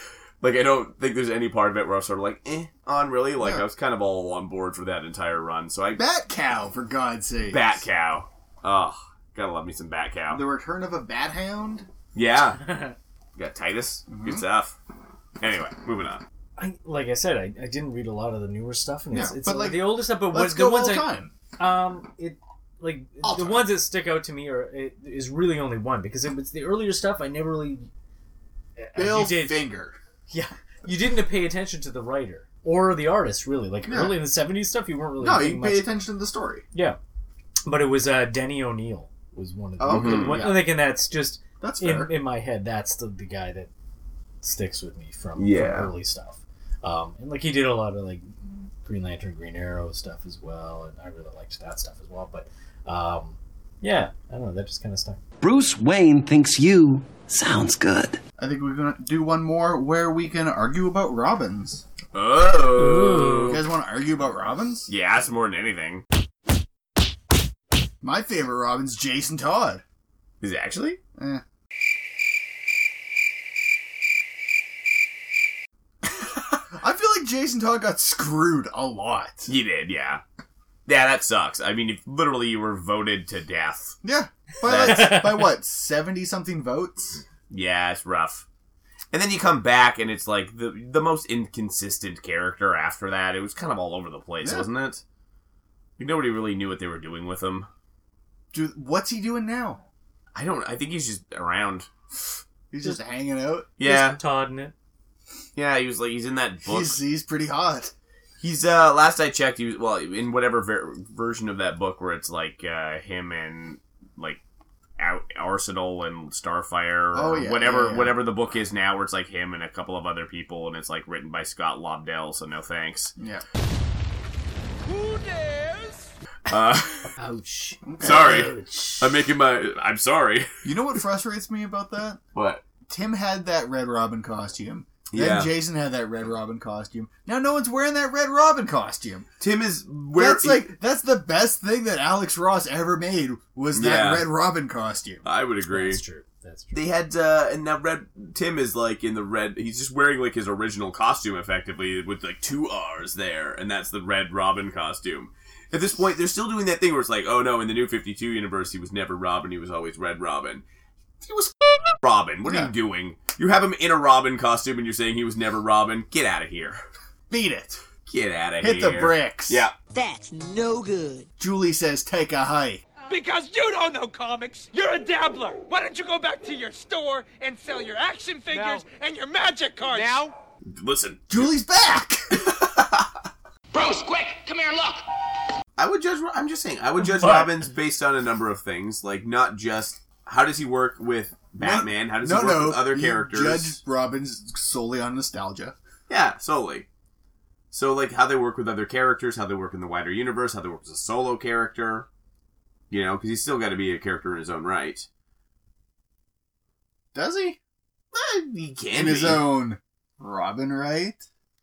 Like, I don't think there's any part of it where I was sort of like, eh, on really? Like, Yeah. I was kind of all on board for that entire run. So I Bat Cow, for God's sake. Bat Cow. Oh, gotta love me some Bat Cow. The Return of a Bat Hound? Yeah. You got Titus. Mm-hmm. Good stuff. Anyway, moving on. I, like I said, I, I didn't read a lot of the newer stuff, and it's, Yeah, it's but, like like, the older stuff. But let's what, go the ones all I, time. um, it like All the time. ones that stick out to me are it, is really only one because it was the earlier stuff. I never really Bill you did, Finger. Yeah, you didn't pay attention to the writer or the artist really. Like Yeah. early in the seventies stuff, you weren't really. No, paying you much. pay attention to the story. Yeah, but it was uh, Denny O'Neil was one of the. Oh, okay, one, yeah. Like, and that's just That's in, fair. in my head. That's the, the guy that sticks with me from, Yeah. from early stuff. Um, and like he did a lot of like Green Lantern, Green Arrow stuff as well, and I really liked that stuff as well. But um, yeah, I don't know. That just kind of stuck. Bruce Wayne thinks you sounds good. I think we're going to do one more where we can argue about Robins. Oh. You guys want to argue about Robins? Yeah, that's more than anything. My favorite Robin's Jason Todd. Is it actually? Eh. I feel like Jason Todd got screwed a lot. You did, yeah. Yeah, that sucks. I mean, if literally you were voted to death. Yeah. By, like, by what, seventy-something votes? Yeah, it's rough. And then you come back, and it's like the the most inconsistent character after that. It was kind of all over the place, Yeah. wasn't it? Like, nobody really knew what they were doing with him. Dude, what's he doing now? I don't... I think he's just around. He's just, hanging out? Yeah. Just Todd in it. Yeah, he was like... He's in that book. He's, he's pretty hot. He's, uh... Last I checked, he was... Well, in whatever ver- version of that book where it's like, uh... him and, like... Out Arsenal and Starfire, or Oh, yeah, whatever yeah, yeah. whatever the book is now, where it's like him and a couple of other people, and it's like written by Scott Lobdell, so no thanks. Yeah. Who dares? Uh, Ouch. sorry, Ouch. I'm making my. I'm sorry. You know what frustrates me about that? What? Tim had that Red Robin costume. Then Yeah. Jason had that Red Robin costume. Now no one's wearing that Red Robin costume. Tim is where That's like that's the best thing that Alex Ross ever made was that Yeah. Red Robin costume. I would agree. That's true. That's true. They had, uh, and now Red Tim is like in the red. He's just wearing like his original costume, effectively, with like two R's there, and that's the Red Robin costume. At this point, they're still doing that thing where it's like, oh no, in the New fifty-two universe, he was never Robin, he was always Red Robin. He was Robin. What are Yeah. you doing? You have him in a Robin costume, and you're saying he was never Robin. Get out of here. Beat it. Get out of here. Hit the bricks. Yeah. That's no good. Julie says take a hike. Because you don't know comics. You're a dabbler. Why don't you go back to your store and sell your action figures and your magic cards? Now? Listen. Julie's back. Bruce, quick, come here and look. I would judge. I'm just saying. I would judge What? Robin's based on a number of things, like not just how does he work with Batman, how does no, he work no, with other you characters. Judge Robin's solely on nostalgia. Yeah, solely. So, like, how they work with other characters, how they work in the wider universe, how they work as a solo character. You know, because he's still got to be a character in his own right. Does he? Eh, he can In be. his own Robin, right?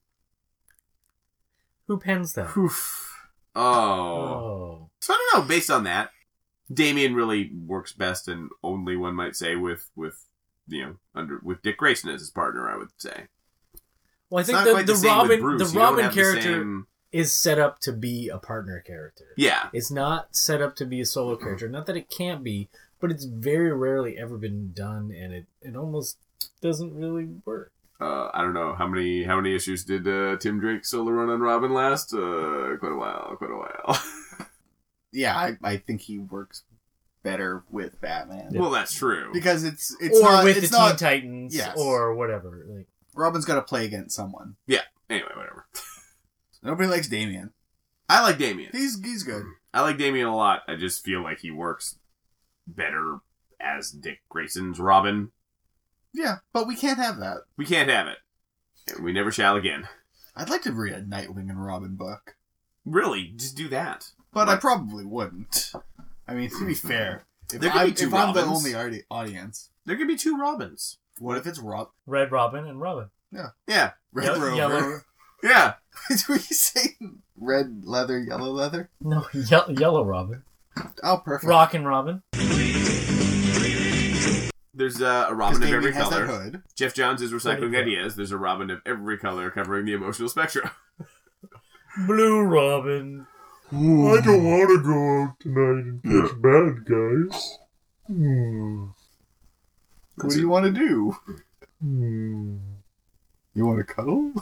Who pens that? Oof. Oh. Oh. So, I don't know, based on that, Damian really works best, and only one might say, with, with you know, under with Dick Grayson as his partner, I would say. Well, I It's think not the, quite the, the same with Robin Bruce. the You don't Robin have the character same- is set up to be a partner character. Yeah. It's not set up to be a solo character. Not that it can't be, but it's very rarely ever been done, and it, it almost doesn't really work. Uh, I don't know how many how many issues did uh, Tim Drake solo run on Robin last? Uh, quite a while, quite a while. Yeah, I, I think he works better with Batman. Well, that's true. Because it's it's or not, with it's the not, Teen Titans, Yes. or whatever. Like Robin's got to play against someone. Yeah. Anyway, whatever. Nobody likes Damian. I like Damian. He's he's good. I like Damian a lot. I just feel like he works better as Dick Grayson's Robin. Yeah, but we can't have that. We can't have it. And we never shall again. I'd like to read a Nightwing and Robin book. Really, just do that. But I probably wouldn't. I mean, to be fair, if, There could I'm, be two if I'm the Robins. only arti- audience, There could be two Robins. what if it's Rob? Red Robin and Robin. Yeah. Yeah. Red Ye- Rover. yellow. Yeah. Were you saying red leather, yellow leather? No, ye- Yellow Robin. Oh, perfect. Rockin' Robin. There's uh, a Robin of Damien every has color. that hood. Jeff Johns is recycling Pretty cool. ideas. There's a Robin of every color covering the emotional spectrum. Blue Robin. Ooh, I don't want to go out tonight and catch bad guys. Hmm. What do you want to do? Hmm. You want to cuddle?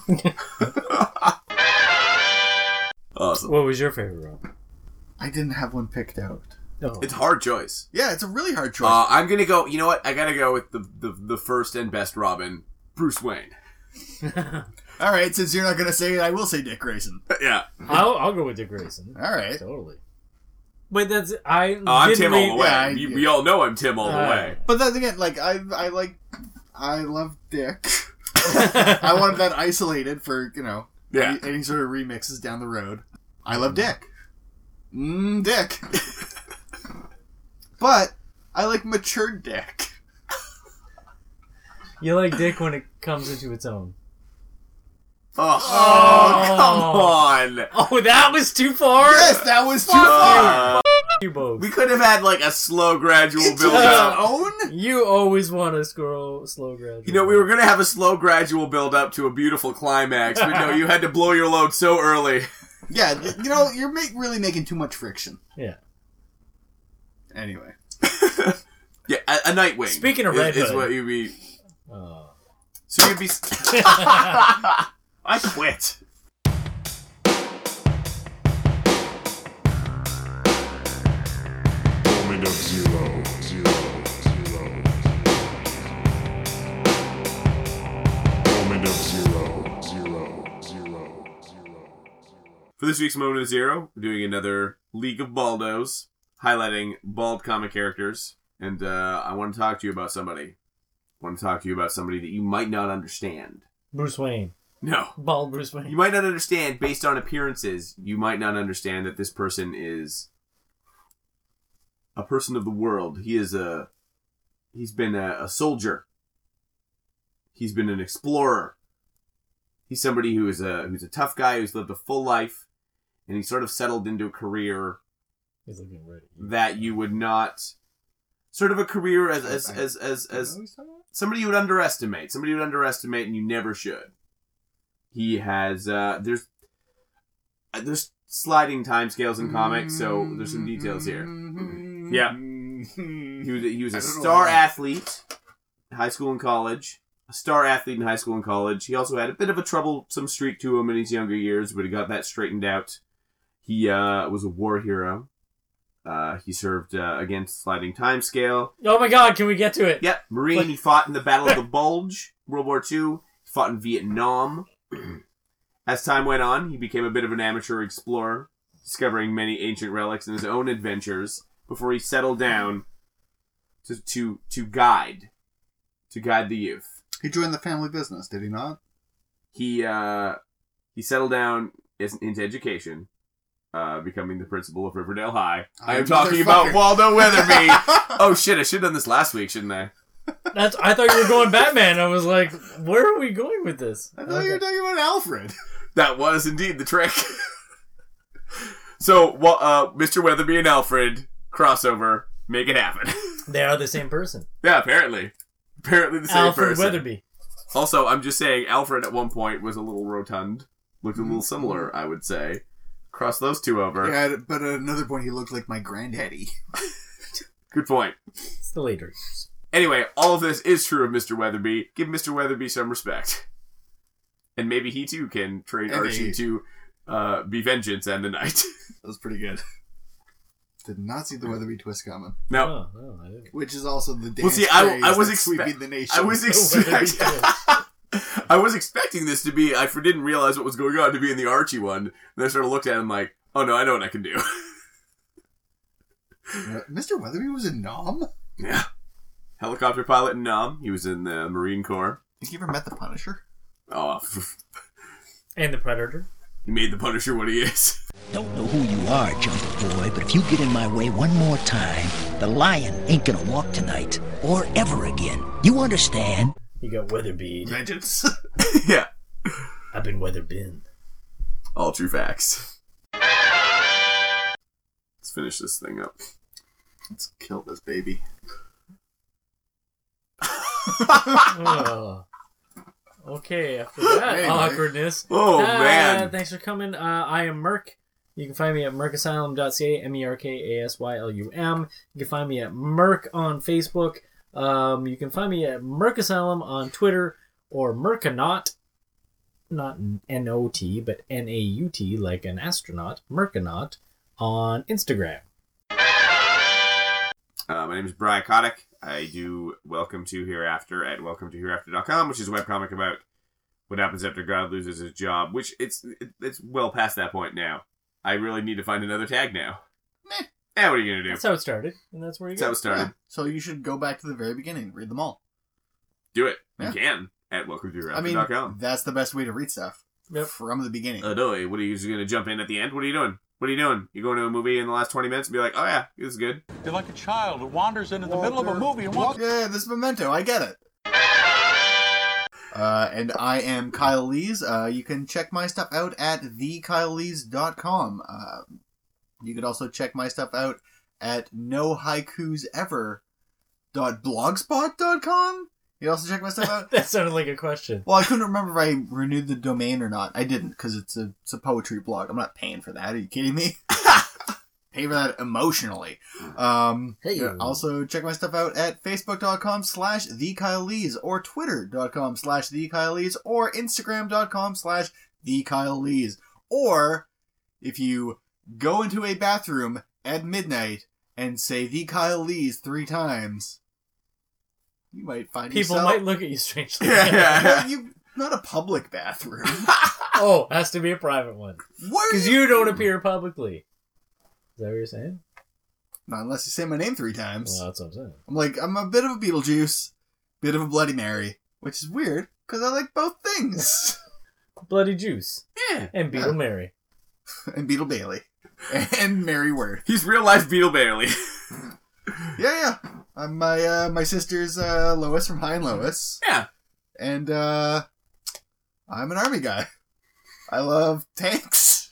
Awesome. What was your favorite Robin? I didn't have one picked out. No. It's a hard choice. Yeah, it's a really hard choice. Uh, I'm gonna go. You know what? I gotta go with the, the the first and best Robin, Bruce Wayne. All right, since you're not gonna say it, I will say Dick Grayson. Yeah, I'll I'll go with Dick Grayson. All right, totally. But that's I. Oh, I'm Tim all the way. Yeah, I- we, we all know I'm Tim all the Uh, way. But then again, like I, I like, I love Dick. I wanted that isolated for you know, Yeah. any, any sort of remixes down the road. I love Dick. Mmm, Dick. But I like mature Dick. You like Dick when it comes into its own. Oh, Oh. come on! Oh, that was too far. Yes, that was too Uh, far. You both. we could have had like a slow, gradual Into build its up. own. You always want to scroll slow gradual. You know, we were gonna have a slow, gradual build up to a beautiful climax, but no, you had to blow your load so early. Yeah, th- you know, you're make, really making too much friction. Yeah. Anyway. Yeah, a, a Nightwing. Speaking of is, Red is Hood. what you'd be. Oh. So you'd be. I quit. Moment of zero, zero, zero. Moment of zero, zero, zero, zero. For this week's Moment of Zero, we're doing another League of Baldos, highlighting bald comic characters. And uh, I want to talk to you about somebody. I want to talk to you about somebody that you might not understand. Bruce Wayne. No. Bald Bruce Wayne. You might not understand, based on appearances, you might not understand that this person is a person of the world. He is a... He's been a, a soldier. He's been an explorer. He's somebody who is a who's a tough guy who's lived a full life, and he sort of settled into a career He's looking ready. that you would not... Sort of a career as as as as, as somebody you would underestimate. Somebody you would underestimate, and you never should. He has uh, there's uh, there's sliding timescales in comics, so there's some details here. Yeah, he was a, he was a star athlete, in high school and college. A star athlete in high school and college. He also had a bit of a troublesome streak to him in his younger years, but he got that straightened out. He uh, was a war hero. Uh, he served uh, against sliding timescale. Oh my god, can we get to it? Yep, Marine. He fought in the Battle of the Bulge, World War Two. He fought in Vietnam. As time went on, he became a bit of an amateur explorer, discovering many ancient relics in his own adventures before he settled down to to to guide, to guide the youth. He joined the family business, did he not? He uh, he settled down as, into education. Uh, becoming the principal of Riverdale High. I am talking about Waldo Weatherby. Oh shit, I should have done this last week, shouldn't I? That's. I thought you were going Batman. I was like, where are we going with this? I thought you were talking about Alfred. That was indeed the trick. So, well, uh, Mister Weatherby and Alfred crossover, make it happen. They are the same person. Yeah, apparently. Apparently the same Alfred person. Weatherby. Also, I'm just saying, Alfred at one point was a little rotund. Looked a little similar, I would say. Cross those two over. Yeah, but at another point he looked like my granddaddy. Good point. It's the later years. Anyway, all of this is true of Mister Weatherby. Give Mister Weatherby some respect. And maybe he too can train And Archie he- to uh, be vengeance and the night. That was pretty good. Did not see the Weatherby twist coming. No. Oh, no, I didn't. Which is also the dance Well, see, I, phrase I was that's expecting sweeping the nation. I was expecting. I was expecting this to be. I didn't realize what was going on to be in the Archie one. And then I sort of looked at him like, "Oh no, I know what I can do." Mister Weatherby was in Nom? Yeah, helicopter pilot in Nam. He was in the Marine Corps. Think you ever met the Punisher? Oh, And the Predator. he made the Punisher what he is. Don't know who you are, Jungle Boy, but if you get in my way one more time, the lion ain't gonna walk tonight. Or ever again. You understand? You got Weatherby. Vengeance. Yeah, I've been Weatherbin. all true facts. Let's finish this thing up. Let's kill this baby. Oh. Okay, after that Anyway. awkwardness. Oh, uh, man. Thanks for coming. Uh, I am Merc. You can find me at merc asylum dot c a, M E R K A S Y L U M. You can find me at Merc on Facebook. Um, you can find me at Merc Asylum on Twitter, or Mercanaut, not N O T, but N A U T, like an astronaut, Mercanaut, on Instagram. Uh, my name is Brian Kotick. I do Welcome to Hereafter at welcome to hereafter dot com, which is a webcomic about what happens after God loses his job, which it's it, it's well past that point now. I really need to find another tag now. Meh. Yeah, what are you going to do? That's how it started, and that's where you That's go. how it started. Yeah. So you should go back to the very beginning. Read them all. Do it. Yeah. You can at welcome to I hereafter mean, dot com. that's the best way to read stuff. Yep. From the beginning. Uh, no, what are you just going to jump in at the end? What are you doing? What are you doing? You going to a movie in the last twenty minutes and be like, oh yeah, this is good. You're like a child who wanders into the middle of a movie and wants... Yeah, this Memento. I get it. Uh, and I am Kyle Lees. Uh, you can check my stuff out at the kyle lees dot com. Uh, you could also check my stuff out at no haikus ever dot blogspot dot com. You can also check my stuff out. That sounded like a question. Well, I couldn't remember if I renewed the domain or not. I didn't, because it's a, it's a poetry blog. I'm not paying for that. Are you kidding me? Pay for that emotionally. Um, Hey. you can also check my stuff out at facebook dot com slash the Kyle Lees, or twitter dot com slash the Kyle Lees, or instagram dot com slash the Kyle Lees. Or if you go into a bathroom at midnight and say the Kyle Lees three times, you might find People yourself... might look at you strangely. Well, you, not a public bathroom. Oh, has to be a private one. Because you don't appear publicly. Is that what you're saying? Not unless you say my name three times. Well, that's what I'm saying. I'm like, I'm a bit of a Beetlejuice, bit of a Bloody Mary, which is weird, because I like both things. Bloody Juice. Yeah. And Beetle Yeah. Mary. And Beetle Bailey. And Mary Word. He's real life Beetle Bailey. Yeah, yeah. I'm my, uh, my sister's uh, Lois from High and Lois. Yeah. And uh, I'm an army guy. I love tanks.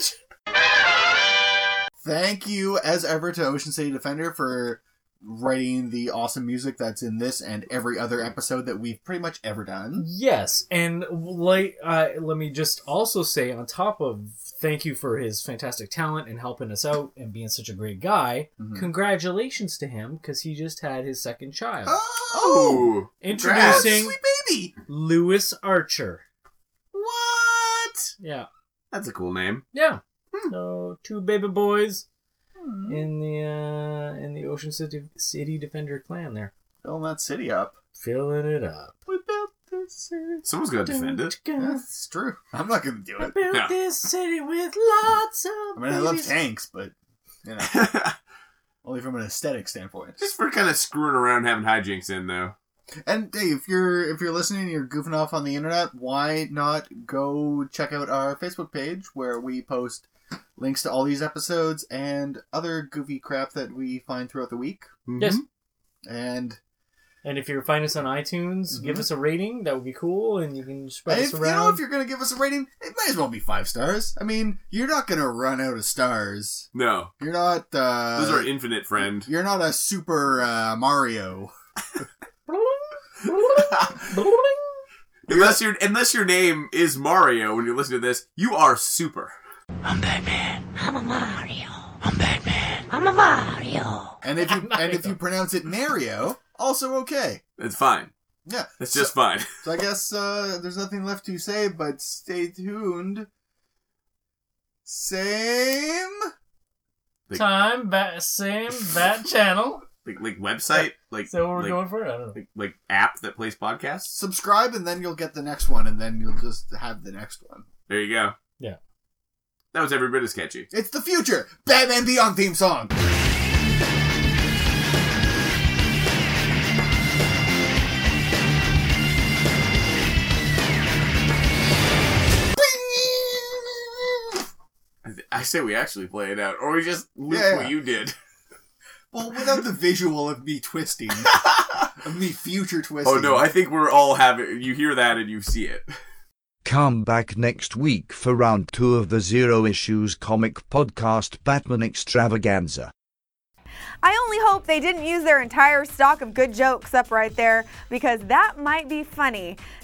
Thank you, as ever, to Ocean City Defender for writing the awesome music that's in this and every other episode that we've pretty much ever done. Yes, and like, uh, let me just also say, on top of thank you for his fantastic talent and helping us out and being such a great guy, Mhm. congratulations to him, because he just had his second child. Oh! Introducing Sweet baby! Lewis Archer. What? Yeah. That's a cool name. Yeah. So two baby boys in the uh, in the Ocean City City Defender clan there, filling that city up, filling it up. We built this city. Someone's gonna defend it. That's true. I'm not gonna do I it. built No. this city with lots of. I mean, I love babies. tanks, but you know, only from an aesthetic standpoint. Just for kind of screwing around having hijinks in, though. And hey, if you're if you're listening and you're goofing off on the internet, why not go check out our Facebook page where we post links to all these episodes and other goofy crap that we find throughout the week. Yes. And And if you find us on iTunes, give us a rating. That would be cool, and you can spread if, us you around. know, if you're gonna give us a rating, it might as well be five stars. I mean, you're not gonna run out of stars. No. You're not. Uh, Those are infinite, friend. You're not a Super uh, Mario. Unless your unless your name is Mario when you listen to this, you are super. I'm Batman. I'm a Mario. I'm Batman. I'm a Mario. And if you and if you pronounce it Mario, also okay. It's fine. Yeah, It's just fine. So I guess uh, there's nothing left to say, but stay tuned. Same time, bat, same bat channel. Like like website, like Is that what we're like, going for? I don't know. Like, like app that plays podcasts. Subscribe, and then you'll get the next one, and then you'll just have the next one. There you go. Yeah. That was every bit as catchy. It's the future. Batman Beyond theme song. I, th- I say we actually play it out, or we just loop Yeah. what you did. Well, without the visual of me twisting, of me future twisting. Oh no, I think we're all having. You hear that and you see it. Come back next week for round two of the Zero Issues comic podcast Batman Extravaganza. I only hope they didn't use their entire stock of good jokes up right there, because that might be funny.